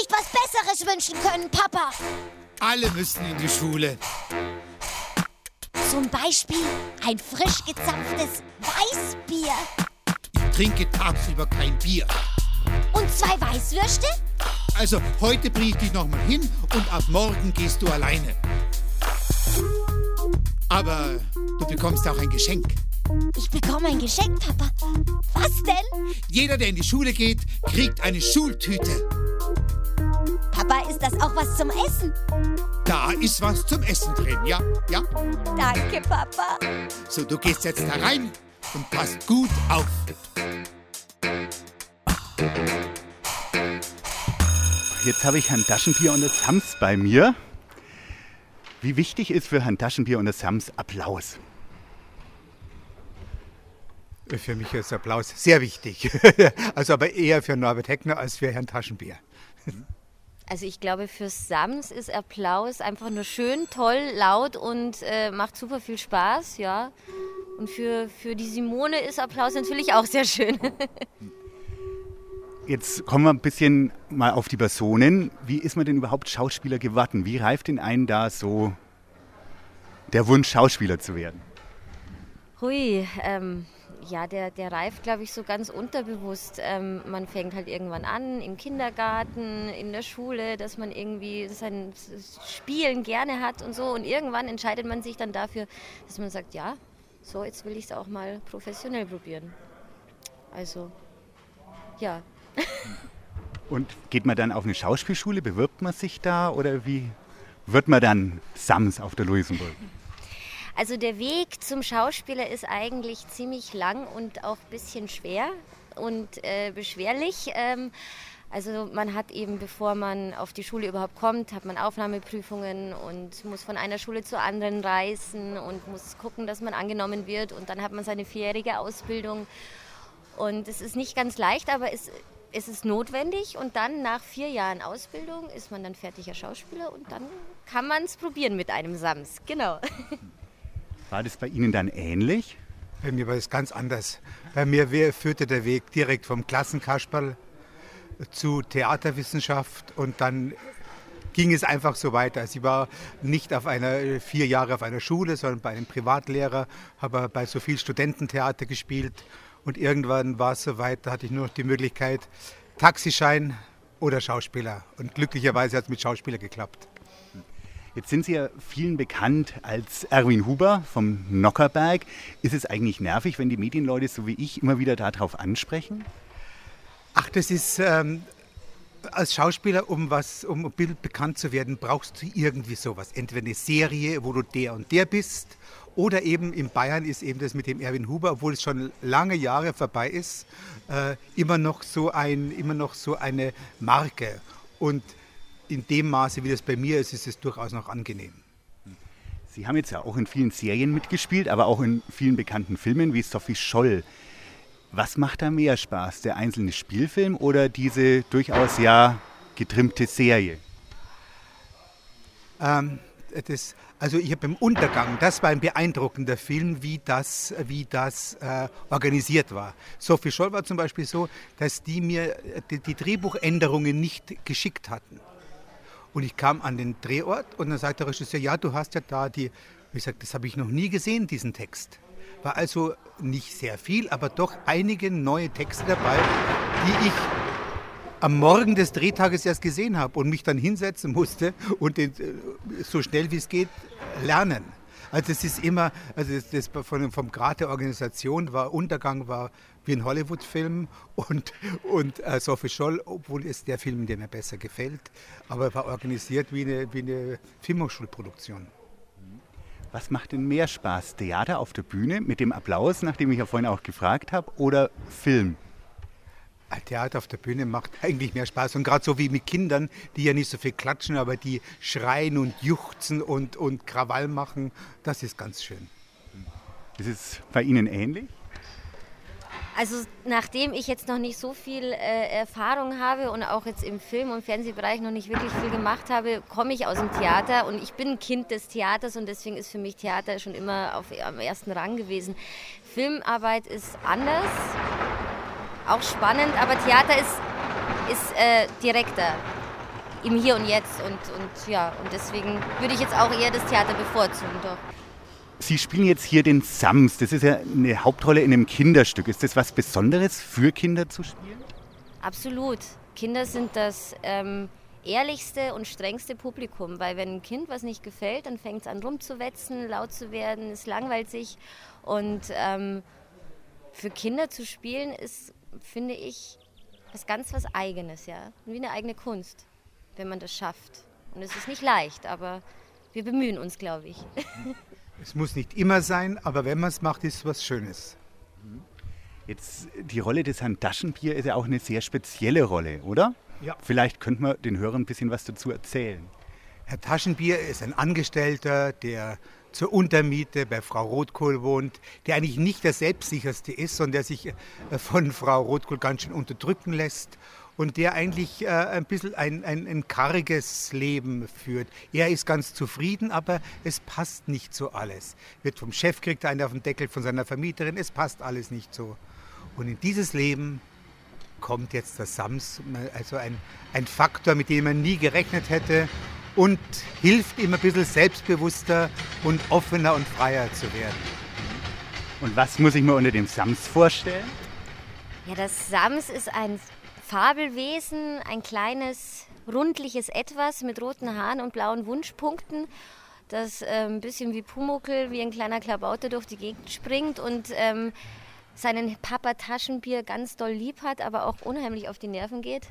nicht was Besseres wünschen können, Papa. Alle müssen in die Schule. Zum Beispiel ein frisch gezapftes Weißbier. Ich trinke tagsüber kein Bier. Und 2 Weißwürste? Also heute bring ich dich nochmal hin und ab morgen gehst du alleine. Aber du bekommst auch ein Geschenk. Ich bekomme ein Geschenk, Papa. Was denn? Jeder, der in die Schule geht, kriegt eine Schultüte. Papa, ist das auch was zum Essen? Da ist was zum Essen drin, ja. Danke, Papa. So, du gehst jetzt da rein und passt gut auf. Jetzt habe ich Herrn Taschenbier und das Sams bei mir. Wie wichtig ist für Herrn Taschenbier und das Sams Applaus? Für mich ist Applaus sehr wichtig. Also aber eher für Norbert Heckner als für Herrn Taschenbier. Also ich glaube, für Sams ist Applaus einfach nur schön, toll, laut und macht super viel Spaß, ja. Und für die Simone ist Applaus natürlich auch sehr schön. Jetzt kommen wir ein bisschen mal auf die Personen. Wie ist man denn überhaupt Schauspieler geworden? Wie reift in einen da so der Wunsch, Schauspieler zu werden? Hui, ja, der reift, glaube ich, so ganz unterbewusst. Man fängt halt irgendwann an, im Kindergarten, in der Schule, dass man irgendwie sein Spielen gerne hat und so. Und irgendwann entscheidet man sich dann dafür, dass man sagt, ja, so, jetzt will ich es auch mal professionell probieren. Also, ja. Und geht man dann auf eine Schauspielschule, bewirbt man sich da oder wie wird man dann Sams auf der Luisenburg? Also der Weg zum Schauspieler ist eigentlich ziemlich lang und auch ein bisschen schwer und beschwerlich. Also man hat eben, bevor man auf die Schule überhaupt kommt, hat man Aufnahmeprüfungen und muss von einer Schule zur anderen reisen und muss gucken, dass man angenommen wird. Und dann hat man seine 4-jährige Ausbildung. Und es ist nicht ganz leicht, aber es ist notwendig. Und dann nach 4 Jahren Ausbildung ist man dann fertiger Schauspieler und dann kann man es probieren mit einem Sams. Genau. War das bei Ihnen dann ähnlich? Bei mir war es ganz anders. Bei mir führte der Weg direkt vom Klassenkasperl zu Theaterwissenschaft und dann ging es einfach so weiter. Also ich war nicht 4 Jahre auf einer Schule, sondern bei einem Privatlehrer, habe bei so viel Studententheater gespielt und irgendwann war es so weit, da hatte ich nur noch die Möglichkeit Taxischein oder Schauspieler und glücklicherweise hat es mit Schauspieler geklappt. Jetzt sind Sie ja vielen bekannt als Erwin Huber vom Nockherberg. Ist es eigentlich nervig, wenn die Medienleute so wie ich immer wieder darauf ansprechen? Ach, das ist als Schauspieler, um ein Bild bekannt zu werden, brauchst du irgendwie sowas. Entweder eine Serie, wo du der und der bist, oder eben in Bayern ist eben das mit dem Erwin Huber, obwohl es schon lange Jahre vorbei ist, immer noch so eine Marke. Und in dem Maße, wie das bei mir ist, ist es durchaus noch angenehm. Sie haben jetzt ja auch in vielen Serien mitgespielt, aber auch in vielen bekannten Filmen wie Sophie Scholl. Was macht da mehr Spaß, der einzelne Spielfilm oder diese durchaus ja getrimmte Serie? Also ich habe im Untergang, das war ein beeindruckender Film, wie das organisiert war. Sophie Scholl war zum Beispiel so, dass die mir die Drehbuchänderungen nicht geschickt hatten. Und ich kam an den Drehort und dann sagt der Regisseur, ja, du hast ja da die... Ich sagte, das habe ich noch nie gesehen, diesen Text. War also nicht sehr viel, aber doch einige neue Texte dabei, die ich am Morgen des Drehtages erst gesehen habe und mich dann hinsetzen musste und so schnell wie es geht lernen. Also es ist immer, das vom Grad der Organisation Untergang war wie ein Hollywood-Film und Sophie Scholl, obwohl es der Film, der mir besser gefällt, aber war organisiert wie eine Filmhochschulproduktion. Was macht denn mehr Spaß? Theater auf der Bühne mit dem Applaus, nach dem ich ja vorhin auch gefragt habe, oder Film? Theater auf der Bühne macht eigentlich mehr Spaß. Und gerade so wie mit Kindern, die ja nicht so viel klatschen, aber die schreien und juchzen und Krawall machen, das ist ganz schön. Ist es bei Ihnen ähnlich? Also nachdem ich jetzt noch nicht so viel Erfahrung habe und auch jetzt im Film- und Fernsehbereich noch nicht wirklich viel gemacht habe, komme ich aus dem Theater und ich bin ein Kind des Theaters und deswegen ist für mich Theater schon immer am ersten Rang gewesen. Filmarbeit ist anders, auch spannend, aber Theater ist direkter. im Hier und Jetzt. Und deswegen würde ich jetzt auch eher das Theater bevorzugen. Doch. Sie spielen jetzt hier den Sams. Das ist ja eine Hauptrolle in einem Kinderstück. Ist das was Besonderes für Kinder zu spielen? Absolut. Kinder sind das ehrlichste und strengste Publikum, weil wenn ein Kind was nicht gefällt, dann fängt es an rumzuwetzen, laut zu werden, es langweilt sich. Und für Kinder zu spielen ist, finde ich, was Eigenes, ja, wie eine eigene Kunst, wenn man das schafft. Und es ist nicht leicht, aber wir bemühen uns, glaube ich. Es muss nicht immer sein, aber wenn man es macht, ist es was Schönes. Jetzt, die Rolle des Herrn Taschenbier ist ja auch eine sehr spezielle Rolle, oder? Ja. Vielleicht könnte man den Hörern ein bisschen was dazu erzählen. Herr Taschenbier ist ein Angestellter, der zur Untermiete bei Frau Rotkohl wohnt, der eigentlich nicht der Selbstsicherste ist, sondern der sich von Frau Rotkohl ganz schön unterdrücken lässt und der eigentlich ein bisschen ein karges Leben führt. Er ist ganz zufrieden, aber es passt nicht so alles. Wird vom Chef, kriegt er einen auf den Deckel von seiner Vermieterin, es passt alles nicht so. Und in dieses Leben kommt jetzt der Sams, also ein Faktor, mit dem man nie gerechnet hätte und hilft ihm ein bisschen selbstbewusster und offener und freier zu werden. Und was muss ich mir unter dem Sams vorstellen? Ja, das Sams ist ein Fabelwesen, ein kleines, rundliches Etwas mit roten Haaren und blauen Wunschpunkten, das ein bisschen wie Pumuckl, wie ein kleiner Klabauter durch die Gegend springt und seinen Papa Taschenbier ganz doll lieb hat, aber auch unheimlich auf die Nerven geht.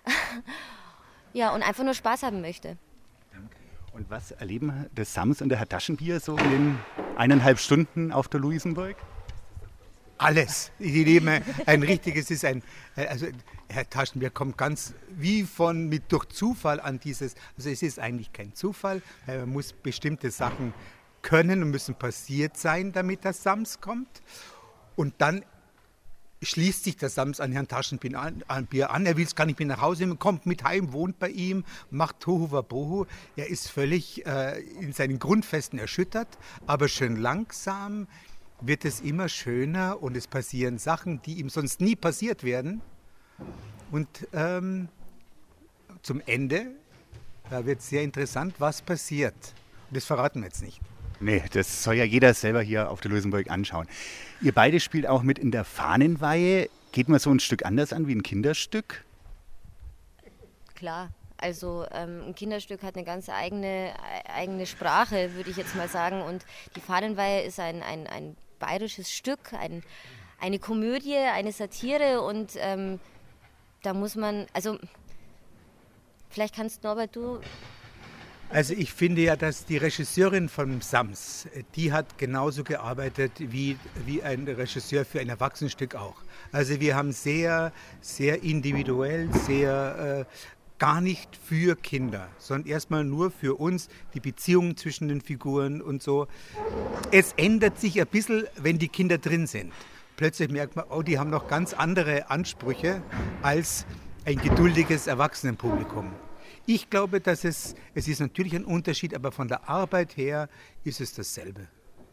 Ja, und einfach nur Spaß haben möchte. Und was erleben der Sams und der Herr Taschenbier so in den 1,5 Stunden auf der Luisenburg? Alles. Die leben also Herr Taschenbier kommt ganz durch Zufall an dieses, also es ist eigentlich kein Zufall, weil man muss bestimmte Sachen können und müssen passiert sein, damit der Sams kommt. Und dann schließt sich der Sams an Herrn Taschenbier an. Er will es gar nicht mehr nach Hause nehmen, kommt mit heim, wohnt bei ihm, macht Tohu Wabohu. Er ist völlig in seinen Grundfesten erschüttert, aber schön langsam wird es immer schöner und es passieren Sachen, die ihm sonst nie passiert werden. Und zum Ende, da wird es sehr interessant, was passiert. Und das verraten wir jetzt nicht. Nee, das soll ja jeder selber hier auf der Luisenburg anschauen. Ihr beide spielt auch mit in der Fahnenweihe. Geht man so ein Stück anders an wie ein Kinderstück? Klar, also ein Kinderstück hat eine ganz eigene Sprache, würde ich jetzt mal sagen. Und die Fahnenweihe ist ein bayerisches Stück, eine Komödie, eine Satire. Und da muss man, also vielleicht kannst Norbert, du... Also ich finde ja, dass die Regisseurin von Sams, die hat genauso gearbeitet wie ein Regisseur für ein Erwachsenenstück auch. Also wir haben sehr, sehr individuell, sehr gar nicht für Kinder, sondern erstmal nur für uns, die Beziehungen zwischen den Figuren und so. Es ändert sich ein bisschen, wenn die Kinder drin sind. Plötzlich merkt man, oh, die haben noch ganz andere Ansprüche als ein geduldiges Erwachsenenpublikum. Ich glaube, dass es ist natürlich ein Unterschied, aber von der Arbeit her ist es dasselbe.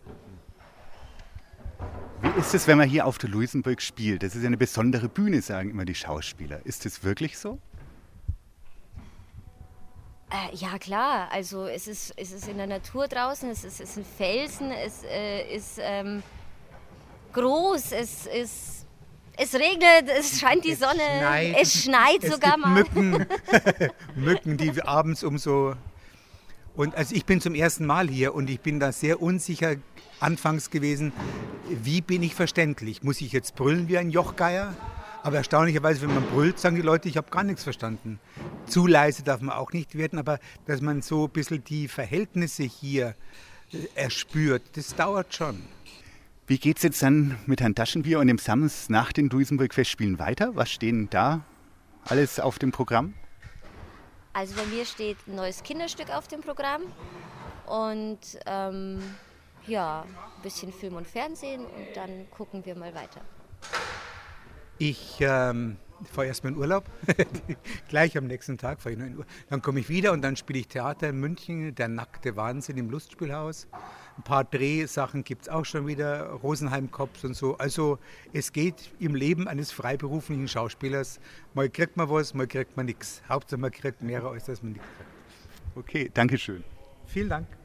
Wie ist es, wenn man hier auf der Luisenburg spielt? Das ist ja eine besondere Bühne, sagen immer die Schauspieler. Ist das wirklich so? Ja klar, also es ist in der Natur draußen, es ist ein Felsen, es ist groß, es regnet, es scheint die Sonne, es schneit sogar mal. Mücken, die abends Und also ich bin zum ersten Mal hier und ich bin da sehr unsicher anfangs gewesen, wie bin ich verständlich? Muss ich jetzt brüllen wie ein Jochgeier? Aber erstaunlicherweise, wenn man brüllt, sagen die Leute, ich habe gar nichts verstanden. Zu leise darf man auch nicht werden, aber dass man so ein bisschen die Verhältnisse hier erspürt, das dauert schon. Wie geht es jetzt dann mit Herrn Taschenbier und dem Sams nach den Duisenburg-Festspielen weiter? Was stehen da alles auf dem Programm? Also bei mir steht ein neues Kinderstück auf dem Programm und ja, ein bisschen Film und Fernsehen und dann gucken wir mal weiter. Ich fahre erstmal in Urlaub, gleich am nächsten Tag fahre ich noch in Urlaub. Dann komme ich wieder und dann spiele ich Theater in München, Der nackte Wahnsinn im Lustspielhaus. Ein paar Drehsachen gibt es auch schon wieder, Rosenheim-Cops und so. Also es geht im Leben eines freiberuflichen Schauspielers. Mal kriegt man was, mal kriegt man nichts. Hauptsache man kriegt mehr, als dass man nichts kriegt. Okay, danke schön. Vielen Dank.